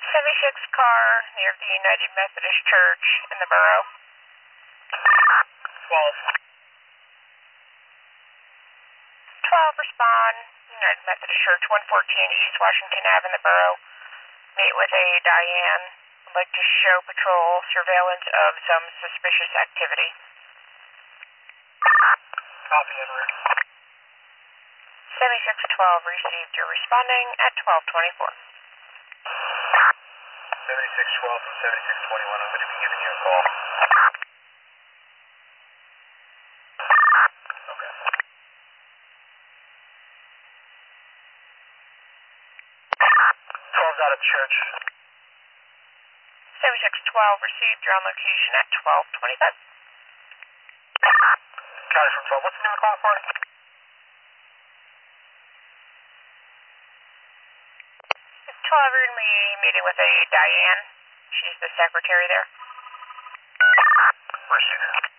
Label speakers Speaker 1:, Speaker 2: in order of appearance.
Speaker 1: 76 car near the United Methodist Church in the borough.
Speaker 2: 12.
Speaker 1: 12, respond. United Methodist Church, 114 East Washington Ave in the borough. Meet with a Diane. Would like to show patrol surveillance of some suspicious activity.
Speaker 2: Copy, Edward.
Speaker 1: 7612 received. You're responding at 1224.
Speaker 2: 7612 from 7621. I'm going to be giving you a call. Okay. 12's out of the church.
Speaker 1: 7612 received. You're on location at 1225.
Speaker 2: Copy from 12. What's the name of the call for?
Speaker 1: 12, we're going to be meeting with a Diane. She's the secretary there.
Speaker 2: Receive.